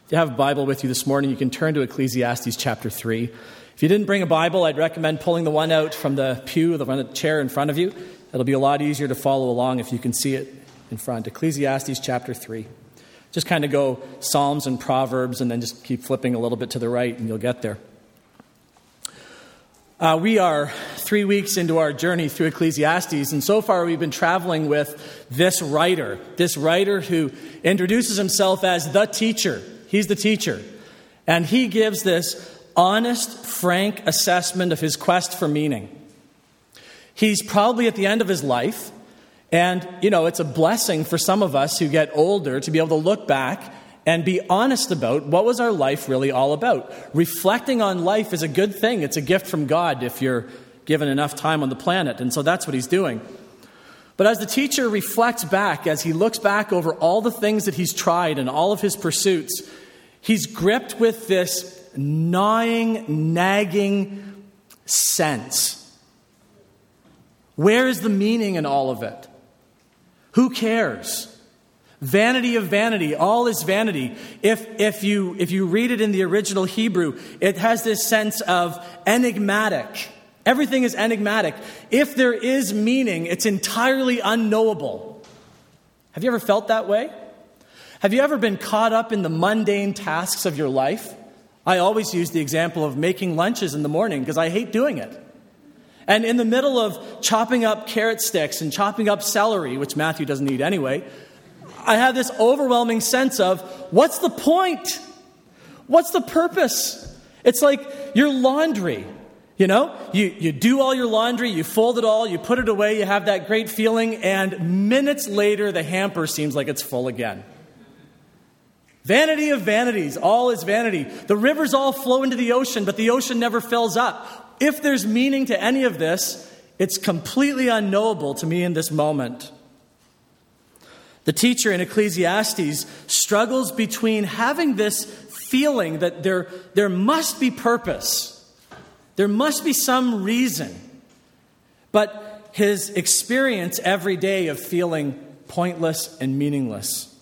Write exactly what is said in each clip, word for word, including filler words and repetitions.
If you have a Bible with you this morning, you can turn to Ecclesiastes chapter three. If you didn't bring a Bible, I'd recommend pulling the one out from the pew, the chair in front of you. It'll be a lot easier to follow along if you can see it in front. Ecclesiastes chapter three. Just kind of go Psalms and Proverbs and then just keep flipping a little bit to the right and you'll get there. Uh, we are three weeks into our journey through Ecclesiastes, and so far we've been traveling with this writer, this writer who introduces himself as the teacher. He's the teacher. And he gives this honest, frank assessment of his quest for meaning. He's probably at the end of his life, and, you know, it's a blessing for some of us who get older to be able to look back and be honest about what was our life really all about. Reflecting on life is a good thing. It's a gift from God if you're given enough time on the planet. And so that's what he's doing. But as the teacher reflects back, as he looks back over all the things that he's tried and all of his pursuits, he's gripped with this gnawing, nagging sense. Where is the meaning in all of it? Who cares? Vanity of vanity, all is vanity. If if you if you read it in the original Hebrew, it has this sense of enigmatic. Everything is enigmatic. If there is meaning, it's entirely unknowable. Have you ever felt that way? Have you ever been caught up in the mundane tasks of your life? I always use the example of making lunches in the morning because I hate doing it. And in the middle of chopping up carrot sticks and chopping up celery, which Matthew doesn't eat anyway, I have this overwhelming sense of, what's the point? What's the purpose? It's like your laundry, you know? You, you do all your laundry, you fold it all, you put it away, you have that great feeling, and minutes later the hamper seems like it's full again. Vanity of vanities, all is vanity. The rivers all flow into the ocean, but the ocean never fills up. If there's meaning to any of this, it's completely unknowable to me in this moment. The teacher in Ecclesiastes struggles between having this feeling that there, there must be purpose. There must be some reason. But his experience every day of feeling pointless and meaningless.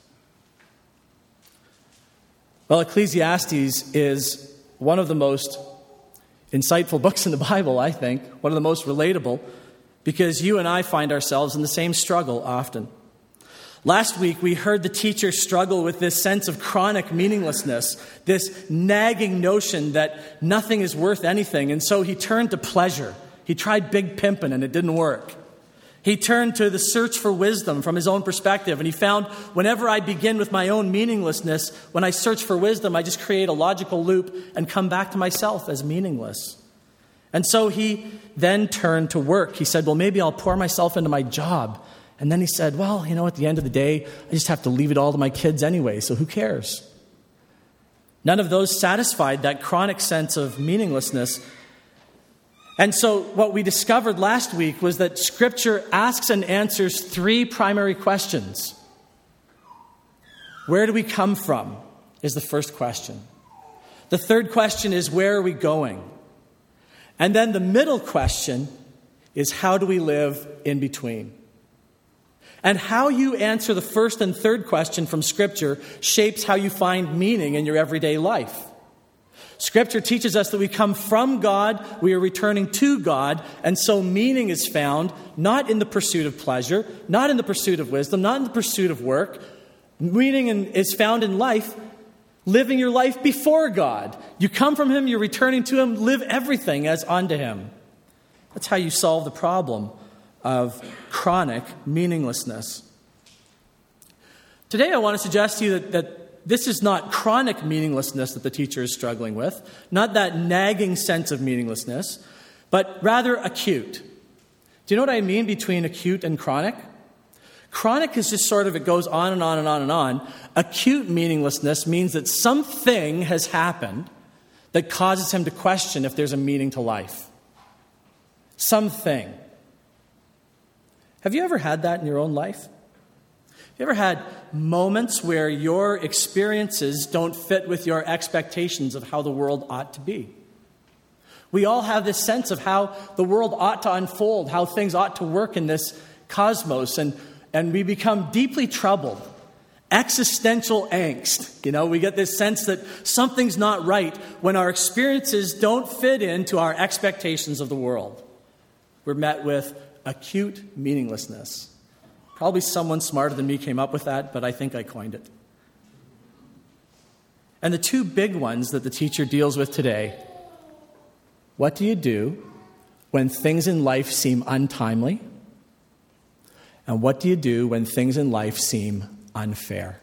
Well, Ecclesiastes is one of the most insightful books in the Bible, I think. One of the most relatable, because you and I find ourselves in the same struggle often. Last week, we heard the teacher struggle with this sense of chronic meaninglessness, this nagging notion that nothing is worth anything, and so he turned to pleasure. He tried big pimping, and it didn't work. He turned to the search for wisdom from his own perspective, and he found whenever I begin with my own meaninglessness, when I search for wisdom, I just create a logical loop and come back to myself as meaningless. And so he then turned to work. He said, well, maybe I'll pour myself into my job. And then he said, well, you know, at the end of the day, I just have to leave it all to my kids anyway, so who cares? None of those satisfied that chronic sense of meaninglessness. And so what we discovered last week was that Scripture asks and answers three primary questions. Where do we come from is the first question. The third question is, where are we going? And then the middle question is, how do we live in between? And how you answer the first and third question from Scripture shapes how you find meaning in your everyday life. Scripture teaches us that we come from God, we are returning to God, and so meaning is found not in the pursuit of pleasure, not in the pursuit of wisdom, not in the pursuit of work. Meaning is found in life, living your life before God. You come from Him, you're returning to Him, live everything as unto Him. That's how you solve the problem of chronic meaninglessness. Today I want to suggest to you that, that this is not chronic meaninglessness that the teacher is struggling with, not that nagging sense of meaninglessness, but rather acute. Do you know what I mean between acute and chronic? Chronic is just sort of, it goes on and on and on and on. Acute meaninglessness means that something has happened that causes him to question if there's a meaning to life. Something. Have you ever had that in your own life? Have you ever had moments where your experiences don't fit with your expectations of how the world ought to be? We all have this sense of how the world ought to unfold, how things ought to work in this cosmos, and, and we become deeply troubled existential angst. You know, we get this sense that something's not right when our experiences don't fit into our expectations of the world. We're met with acute meaninglessness. Probably someone smarter than me came up with that, but I think I coined it. And the two big ones that the teacher deals with today: what do you do when things in life seem untimely? And what do you do when things in life seem unfair?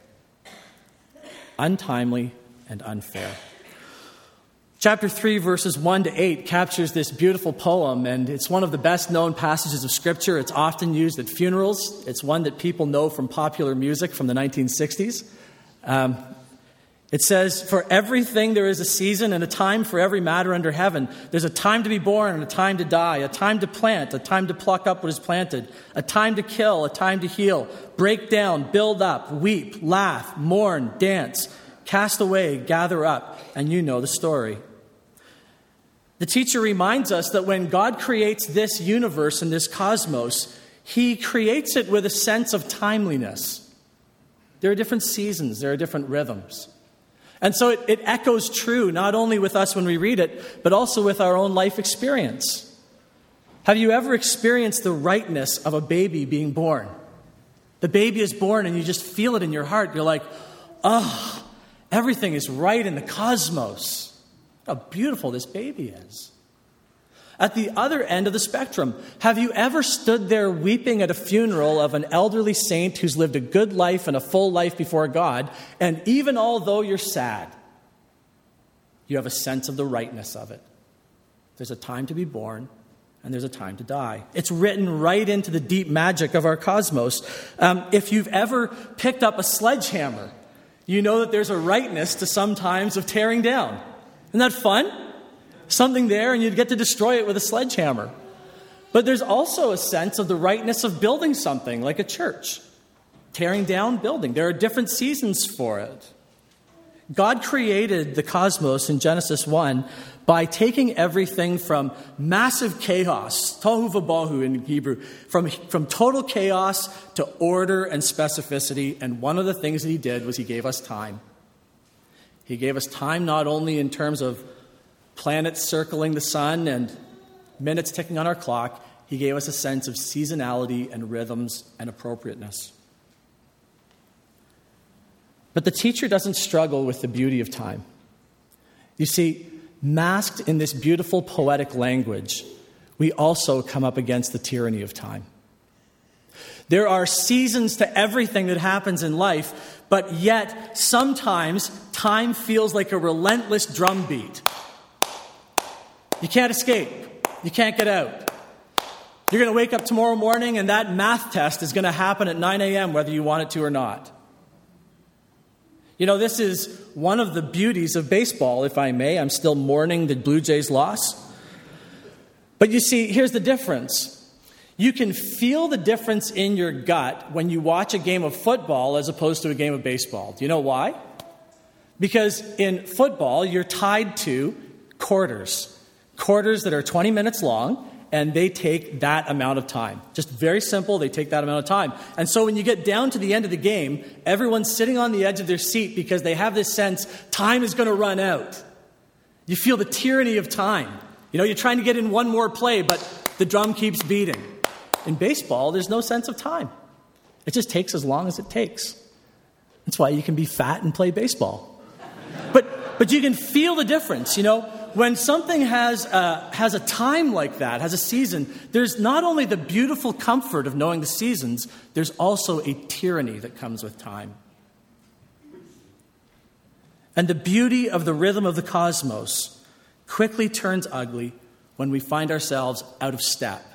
Untimely and unfair. Chapter three, verses one to eight captures this beautiful poem, and it's one of the best known passages of Scripture. It's often used at funerals. It's one that people know from popular music from the nineteen sixties. Um, It says, "For everything there is a season and a time for every matter under heaven. There's a time to be born and a time to die, a time to plant, a time to pluck up what is planted, a time to kill, a time to heal, break down, build up, weep, laugh, mourn, dance, cast away, gather up," and you know the story. The teacher reminds us that when God creates this universe and this cosmos, he creates it with a sense of timeliness. There are different seasons, there are different rhythms. And so it, it echoes true, not only with us when we read it, but also with our own life experience. Have you ever experienced the rightness of a baby being born? The baby is born and you just feel it in your heart. You're like, oh, everything is right in the cosmos. How beautiful this baby is. At the other end of the spectrum, have you ever stood there weeping at a funeral of an elderly saint who's lived a good life and a full life before God, and even although you're sad, you have a sense of the rightness of it? There's a time to be born, and there's a time to die. It's written right into the deep magic of our cosmos. Um, if you've ever picked up a sledgehammer, you know that there's a rightness to some times of tearing down. Isn't that fun? Something there, and you'd get to destroy it with a sledgehammer. But there's also a sense of the rightness of building something, like a church. Tearing down, building. There are different seasons for it. God created the cosmos in Genesis one by taking everything from massive chaos, tohu vabohu in Hebrew, from, from total chaos to order and specificity. And one of the things that he did was he gave us time. He gave us time not only in terms of planets circling the sun and minutes ticking on our clock. He gave us a sense of seasonality and rhythms and appropriateness. But the teacher doesn't struggle with the beauty of time. You see, masked in this beautiful poetic language, we also come up against the tyranny of time. There are seasons to everything that happens in life, but yet sometimes time feels like a relentless drumbeat. You can't escape. You can't get out. You're going to wake up tomorrow morning and that math test is going to happen at nine a.m. whether you want it to or not. You know, this is one of the beauties of baseball, if I may. I'm still mourning the Blue Jays' loss. But you see, here's the difference. You can feel the difference in your gut when you watch a game of football as opposed to a game of baseball. Do you know why? Because in football, you're tied to quarters. Quarters that are twenty minutes long, and they take that amount of time. Just very simple, they take that amount of time. And so when you get down to the end of the game, everyone's sitting on the edge of their seat because they have this sense time is going to run out. You feel the tyranny of time. You know, you're trying to get in one more play, but the drum keeps beating. In baseball, there's no sense of time. It just takes as long as it takes. That's why you can be fat and play baseball. But but you can feel the difference, you know. When something has a, has a time like that, has a season, there's not only the beautiful comfort of knowing the seasons, there's also a tyranny that comes with time. And the beauty of the rhythm of the cosmos quickly turns ugly when we find ourselves out of step.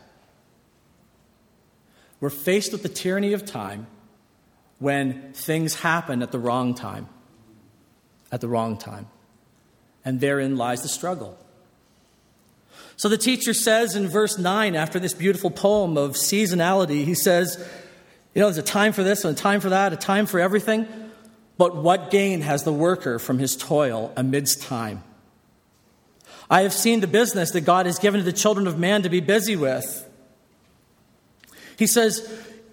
We're faced with the tyranny of time when things happen at the wrong time. At the wrong time. And therein lies the struggle. So the teacher says in verse nine, after this beautiful poem of seasonality, he says, you know, there's a time for this and a time for that, a time for everything. But what gain has the worker from his toil amidst time? I have seen the business that God has given to the children of man to be busy with. He says,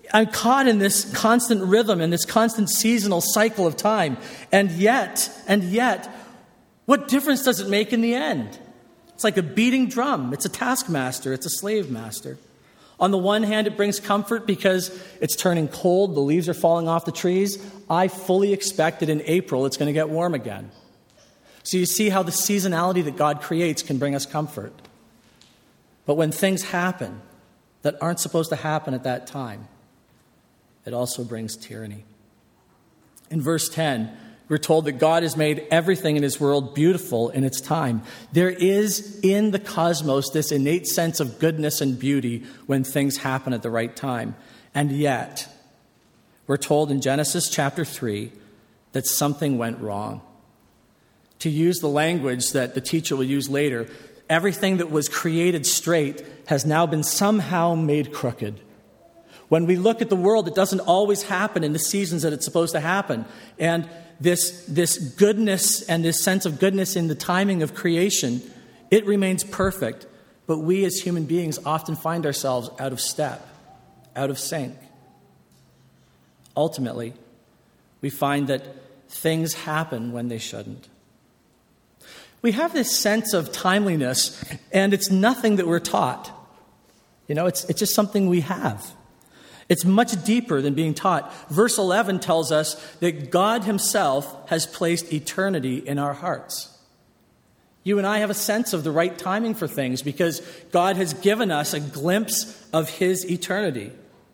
I'm caught in this constant rhythm and this constant seasonal cycle of time. And yet, and yet, what difference does it make in the end? It's like a beating drum. It's a taskmaster. It's a slave master. On the one hand, it brings comfort because it's turning cold. The leaves are falling off the trees. I fully expect that in April it's going to get warm again. So you see how the seasonality that God creates can bring us comfort. But when things happen that aren't supposed to happen at that time, it also brings tyranny. In verse ten, we're told that God has made everything in his world beautiful in its time. There is in the cosmos this innate sense of goodness and beauty when things happen at the right time. And yet, we're told in Genesis chapter three that something went wrong. To use the language that the teacher will use later, everything that was created straight has now been somehow made crooked. When we look at the world, it doesn't always happen in the seasons that it's supposed to happen. And this, this goodness and this sense of goodness in the timing of creation, it remains perfect. But we as human beings often find ourselves out of step, out of sync. Ultimately, we find that things happen when they shouldn't. We have this sense of timeliness, and it's nothing that we're taught. You know, it's, it's just something we have. It's much deeper than being taught. Verse eleven tells us that God himself has placed eternity in our hearts. You and I have a sense of the right timing for things because God has given us a glimpse of his eternity.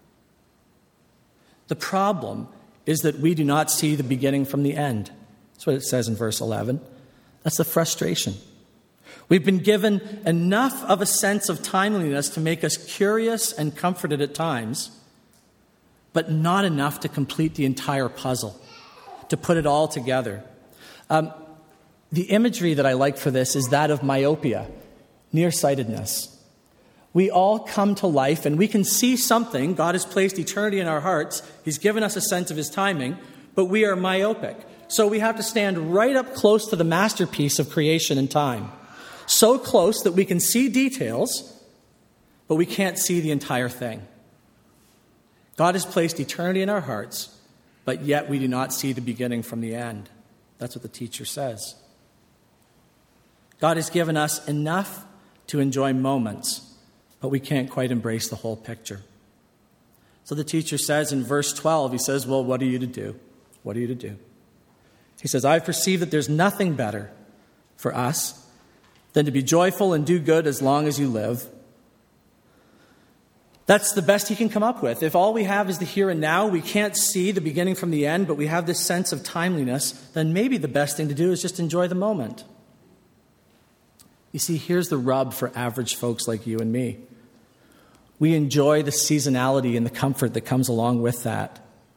The problem is that we do not see the beginning from the end. That's what it says in verse eleven. That's the frustration. We've been given enough of a sense of timeliness to make us curious and comforted at times, but not enough to complete the entire puzzle, to put it all together. Um, the imagery that I like for this is that of myopia, nearsightedness. We all come to life and we can see something. God has placed eternity in our hearts. He's given us a sense of his timing, but we are myopic. So we have to stand right up close to the masterpiece of creation and time. So close that we can see details, but we can't see the entire thing. God has placed eternity in our hearts, but yet we do not see the beginning from the end. That's what the teacher says. God has given us enough to enjoy moments, but we can't quite embrace the whole picture. So the teacher says in verse twelve, he says, well, what are you to do? What are you to do? He says, I perceive that there's nothing better for us than to be joyful and do good as long as you live. That's the best he can come up with. If all we have is the here and now, we can't see the beginning from the end, but we have this sense of timeliness, then maybe the best thing to do is just enjoy the moment. You see, here's the rub for average folks like you and me. We enjoy the seasonality and the comfort that comes along with that.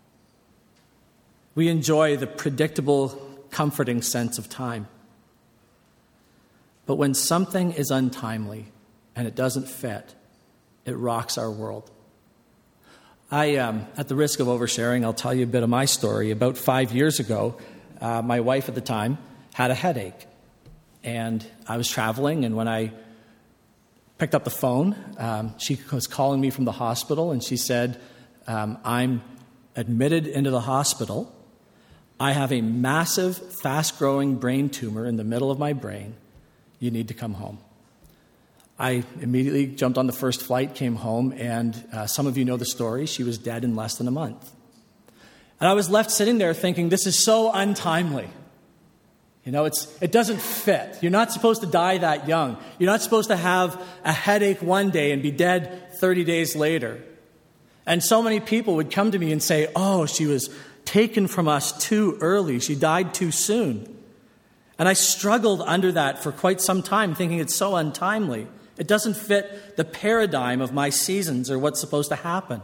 We enjoy the predictable, comforting sense of time. But when something is untimely and it doesn't fit, it rocks our world. I, um, at the risk of oversharing, I'll tell you a bit of my story. About five years ago, uh, my wife at the time had a headache. And I was traveling, and when I picked up the phone, um, she was calling me from the hospital, and she said, um, I'm admitted into the hospital. I have a massive, fast-growing brain tumor in the middle of my brain. You need to come home. I immediately jumped on the first flight, came home, and uh, some of you know the story. She was dead in less than a month. And I was left sitting there thinking, this is so untimely. You know, it's it doesn't fit. You're not supposed to die that young. You're not supposed to have a headache one day and be dead thirty days later. And so many people would come to me and say, oh, she was taken from us too early. She died too soon. And I struggled under that for quite some time, thinking it's so untimely. It doesn't fit the paradigm of my seasons or what's supposed to happen.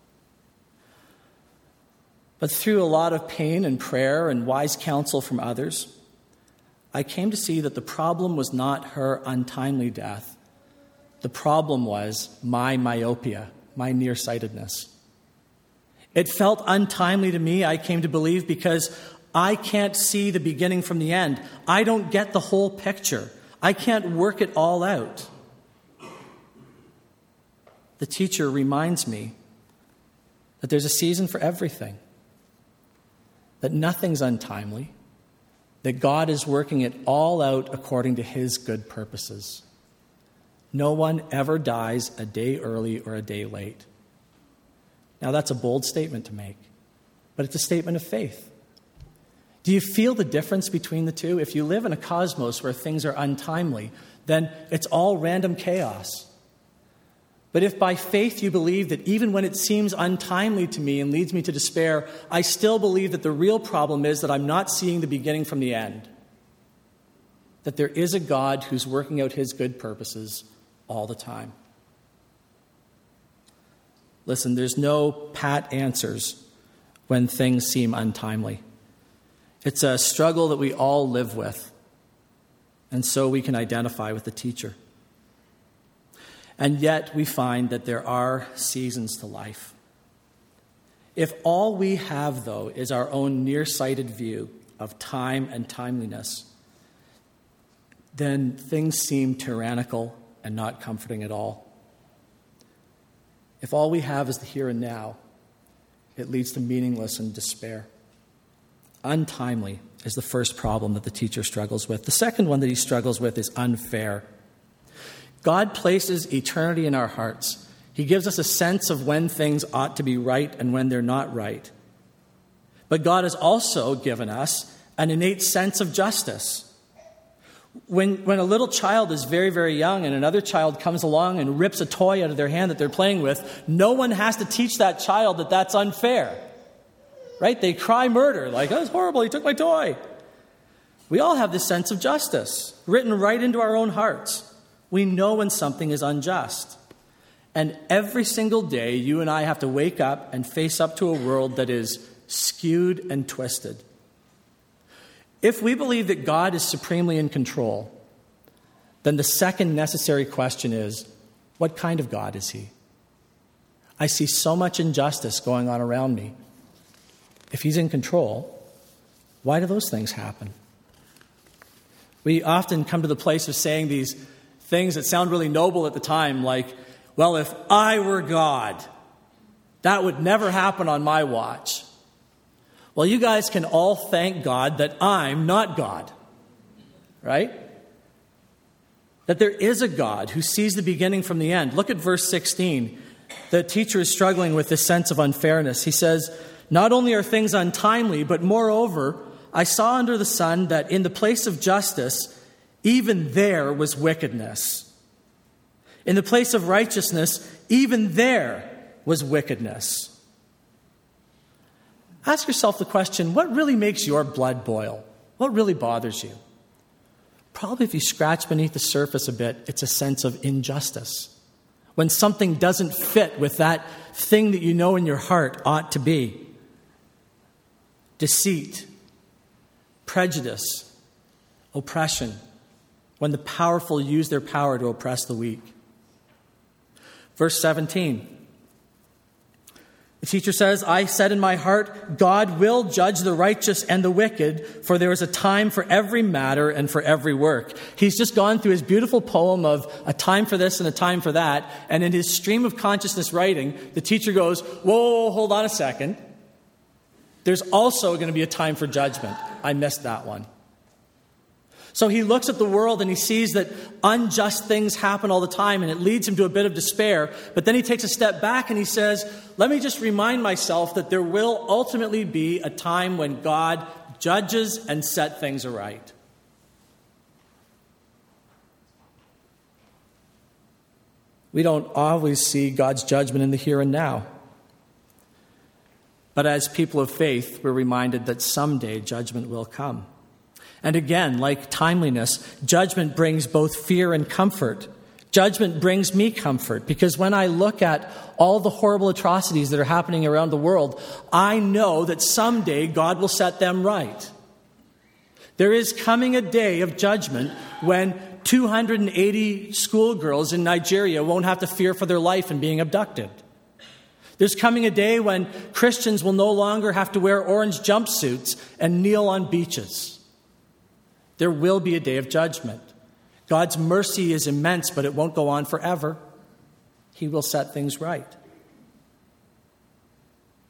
But through a lot of pain and prayer and wise counsel from others, I came to see that the problem was not her untimely death. The problem was my myopia, my nearsightedness. It felt untimely to me, I came to believe, because I can't see the beginning from the end. I don't get the whole picture. I can't work it all out. The teacher reminds me that there's a season for everything, that nothing's untimely, that God is working it all out according to his good purposes. No one ever dies a day early or a day late. Now, that's a bold statement to make, but it's a statement of faith. Do you feel the difference between the two? If you live in a cosmos where things are untimely, then it's all random chaos. But if by faith you believe that even when it seems untimely to me and leads me to despair, I still believe that the real problem is that I'm not seeing the beginning from the end, that there is a God who's working out his good purposes all the time. Listen, there's no pat answers when things seem untimely. It's a struggle that we all live with, and so we can identify with the teacher. And yet we find that there are seasons to life. If all we have, though, is our own nearsighted view of time and timeliness, then things seem tyrannical and not comforting at all. If all we have is the here and now, it leads to meaningless and despair. Untimely is the first problem that the teacher struggles with. The second one that he struggles with is unfair. God places eternity in our hearts. He gives us a sense of when things ought to be right and when they're not right. But God has also given us an innate sense of justice. When, when a little child is very, very young and another child comes along and rips a toy out of their hand that they're playing with, no one has to teach that child that that's unfair. Right? They cry murder, like, oh, it's horrible, he took my toy. We all have this sense of justice written right into our own hearts. We know when something is unjust. And every single day, you and I have to wake up and face up to a world that is skewed and twisted. If we believe that God is supremely in control, then the second necessary question is, what kind of God is he? I see so much injustice going on around me. If he's in control, why do those things happen? We often come to the place of saying these things that sound really noble at the time, like, well, if I were God, that would never happen on my watch. Well, you guys can all thank God that I'm not God, right? That there is a God who sees the beginning from the end. Look at verse sixteen. The teacher is struggling with this sense of unfairness. He says, not only are things untimely, but moreover, I saw under the sun that in the place of justice, even there was wickedness. In the place of righteousness, even there was wickedness. Ask yourself the question, what really makes your blood boil? What really bothers you? Probably if you scratch beneath the surface a bit, it's a sense of injustice. When something doesn't fit with that thing that you know in your heart ought to be. Deceit, prejudice, oppression, when the powerful use their power to oppress the weak. Verse seventeen. The teacher says, I said in my heart, God will judge the righteous and the wicked, for there is a time for every matter and for every work. He's just gone through his beautiful poem of a time for this and a time for that, and in his stream of consciousness writing, the teacher goes, whoa, whoa, whoa, hold on a second. There's also going to be a time for judgment. I missed that one. So he looks at the world and he sees that unjust things happen all the time, and it leads him to a bit of despair. But then he takes a step back and he says, let me just remind myself that there will ultimately be a time when God judges and set things aright. We don't always see God's judgment in the here and now. But as people of faith, we're reminded that someday judgment will come. And again, like timeliness, judgment brings both fear and comfort. Judgment brings me comfort because when I look at all the horrible atrocities that are happening around the world, I know that someday God will set them right. There is coming a day of judgment when two hundred eighty schoolgirls in Nigeria won't have to fear for their life and being abducted. There's coming a day when Christians will no longer have to wear orange jumpsuits and kneel on beaches. There will be a day of judgment. God's mercy is immense, but it won't go on forever. He will set things right.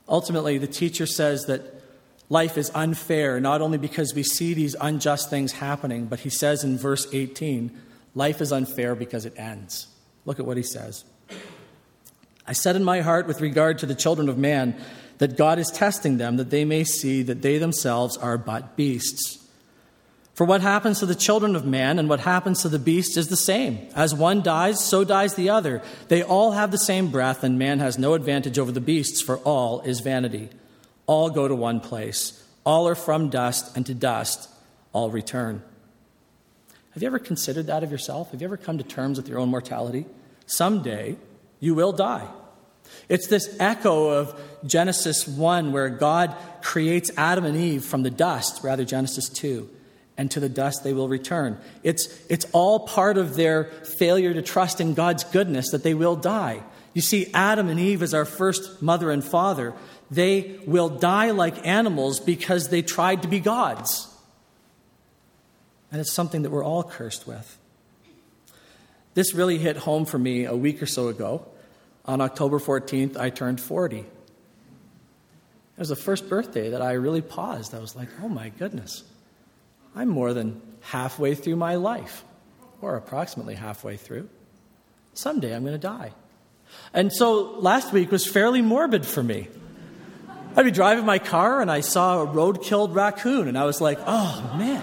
Ultimately, the teacher says that life is unfair, not only because we see these unjust things happening, but he says in verse eighteen, life is unfair because it ends. Look at what he says. I said in my heart with regard to the children of man that God is testing them, that they may see that they themselves are but beasts. For what happens to the children of man and what happens to the beasts is the same. As one dies, so dies the other. They all have the same breath, and man has no advantage over the beasts, for all is vanity. All go to one place. All are from dust, and to dust all return. Have you ever considered that of yourself? Have you ever come to terms with your own mortality? Someday you will die. It's this echo of Genesis one, where God creates Adam and Eve from the dust, rather Genesis two, and to the dust they will return. It's, it's all part of their failure to trust in God's goodness that they will die. You see, Adam and Eve as our first mother and father, they will die like animals because they tried to be gods. And it's something that we're all cursed with. This really hit home for me a week or so ago. On October fourteenth, I turned forty. It was the first birthday that I really paused. I was like, oh my goodness, I'm more than halfway through my life, or approximately halfway through. Someday I'm going to die. And so last week was fairly morbid for me. I'd be driving my car and I saw a road-killed raccoon, and I was like, oh man,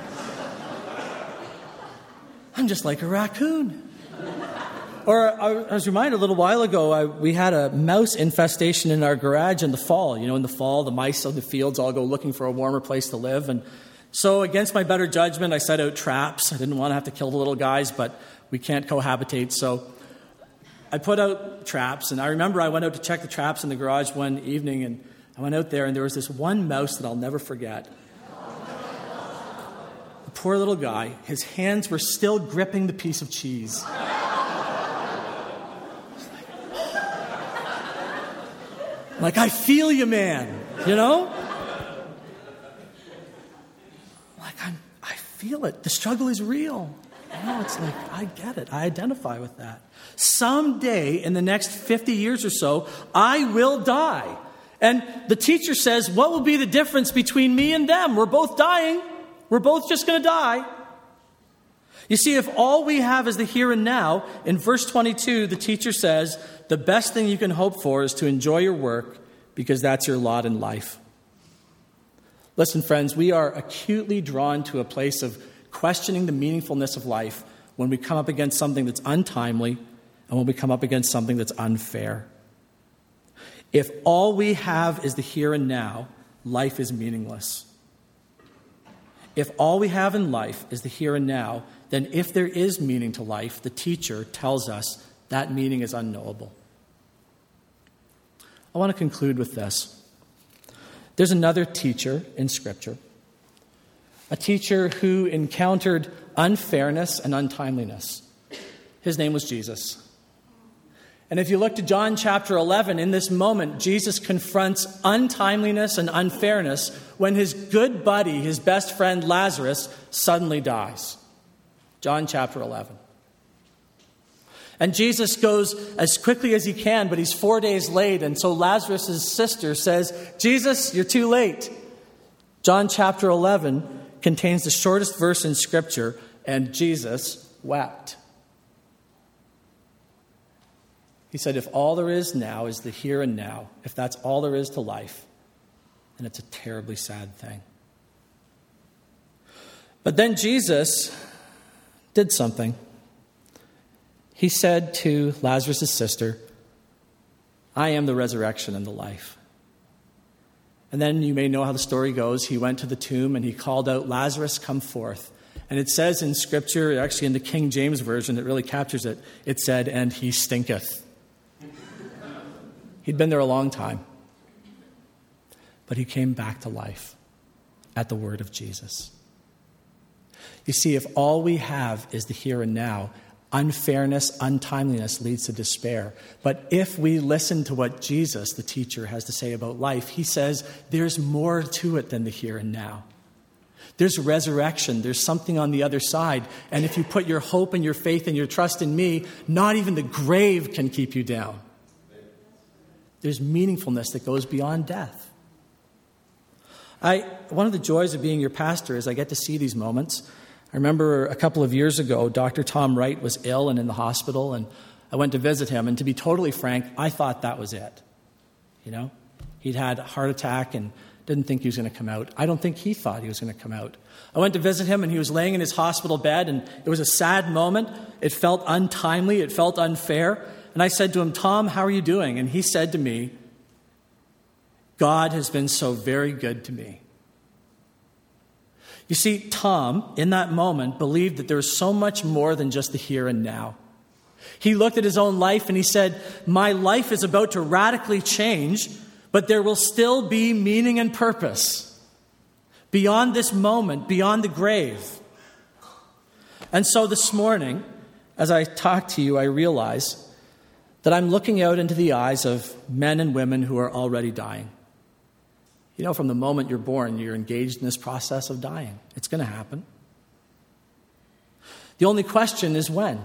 I'm just like a raccoon. Or I was reminded a little while ago, I, we had a mouse infestation in our garage in the fall. You know, in the fall, the mice of the fields all go looking for a warmer place to live. And so against my better judgment, I set out traps. I didn't want to have to kill the little guys, but we can't cohabitate. So I put out traps. And I remember I went out to check the traps in the garage one evening, and I went out there, and there was this one mouse that I'll never forget. The poor little guy, his hands were still gripping the piece of cheese. Like, I feel you, man, you know? Like, I'm, I feel it. The struggle is real. You know, it's like, I get it. I identify with that. Someday, in the next fifty years or so, I will die. And the teacher says, what will be the difference between me and them? We're both dying. We're both just going to die. You see, if all we have is the here and now, in verse twenty-two, the teacher says, the best thing you can hope for is to enjoy your work because that's your lot in life. Listen, friends, we are acutely drawn to a place of questioning the meaningfulness of life when we come up against something that's untimely and when we come up against something that's unfair. If all we have is the here and now, life is meaningless. If all we have in life is the here and now, then if there is meaning to life, the teacher tells us that meaning is unknowable. I want to conclude with this. There's another teacher in Scripture, a teacher who encountered unfairness and untimeliness. His name was Jesus. And if you look to John chapter eleven, in this moment, Jesus confronts untimeliness and unfairness when his good buddy, his best friend Lazarus, suddenly dies. John chapter eleven. And Jesus goes as quickly as he can, but he's four days late. And so Lazarus' sister says, Jesus, you're too late. John chapter eleven contains the shortest verse in Scripture, and Jesus wept. He said, if all there is now is the here and now, if that's all there is to life, then it's a terribly sad thing. But then Jesus did something. He said to Lazarus' sister, I am the resurrection and the life. And then you may know how the story goes. He went to the tomb and he called out, Lazarus, come forth. And it says in Scripture, actually in the King James Version, it really captures it. It said, and he stinketh. He'd been there a long time. But he came back to life at the word of Jesus. You see, if all we have is the here and now, unfairness, untimeliness leads to despair. But if we listen to what Jesus, the teacher, has to say about life, he says there's more to it than the here and now. There's resurrection. There's something on the other side. And if you put your hope and your faith and your trust in me, not even the grave can keep you down. There's meaningfulness that goes beyond death. I, one of the joys of being your pastor is I get to see these moments. I remember a couple of years ago, Doctor Tom Wright was ill and in the hospital, and I went to visit him. And to be totally frank, I thought that was it. You know, he'd had a heart attack and didn't think he was going to come out. I don't think he thought he was going to come out. I went to visit him, and he was laying in his hospital bed, and it was a sad moment. It felt untimely. It felt unfair. And I said to him, Tom, how are you doing? And he said to me, God has been so very good to me. You see, Tom, in that moment, believed that there was so much more than just the here and now. He looked at his own life and he said, my life is about to radically change, but there will still be meaning and purpose beyond this moment, beyond the grave. And so this morning, as I talk to you, I realize that I'm looking out into the eyes of men and women who are already dying. You know, from the moment you're born, you're engaged in this process of dying. It's going to happen. The only question is when.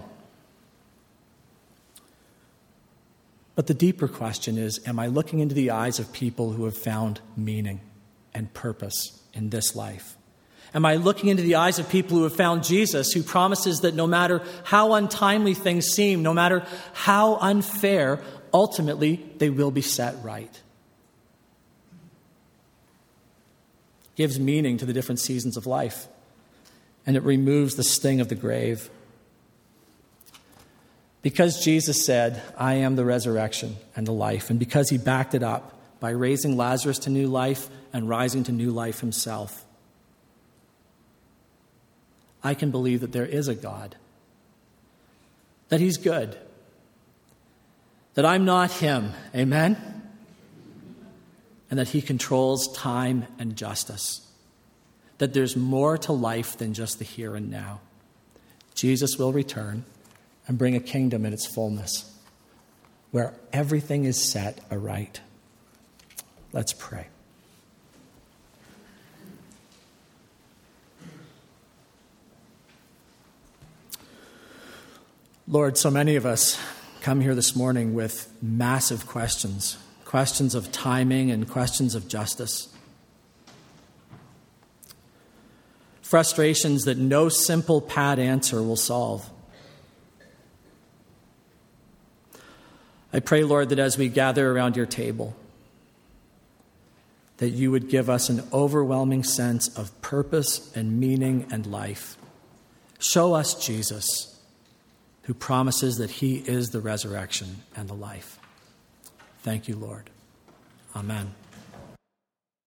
But the deeper question is, am I looking into the eyes of people who have found meaning and purpose in this life? Am I looking into the eyes of people who have found Jesus, who promises that no matter how untimely things seem, no matter how unfair, ultimately they will be set right? It gives meaning to the different seasons of life, and it removes the sting of the grave. Because Jesus said, I am the resurrection and the life, and because he backed it up by raising Lazarus to new life and rising to new life himself, I can believe that there is a God, that he's good, that I'm not him, amen? And that he controls time and justice, that there's more to life than just the here and now. Jesus will return and bring a kingdom in its fullness, where everything is set aright. Let's pray. Lord, so many of us come here this morning with massive questions, questions of timing and questions of justice. Frustrations that no simple pat answer will solve. I pray, Lord, that as we gather around your table, that you would give us an overwhelming sense of purpose and meaning and life. Show us Jesus, who promises that he is the resurrection and the life. Thank you, Lord. Amen.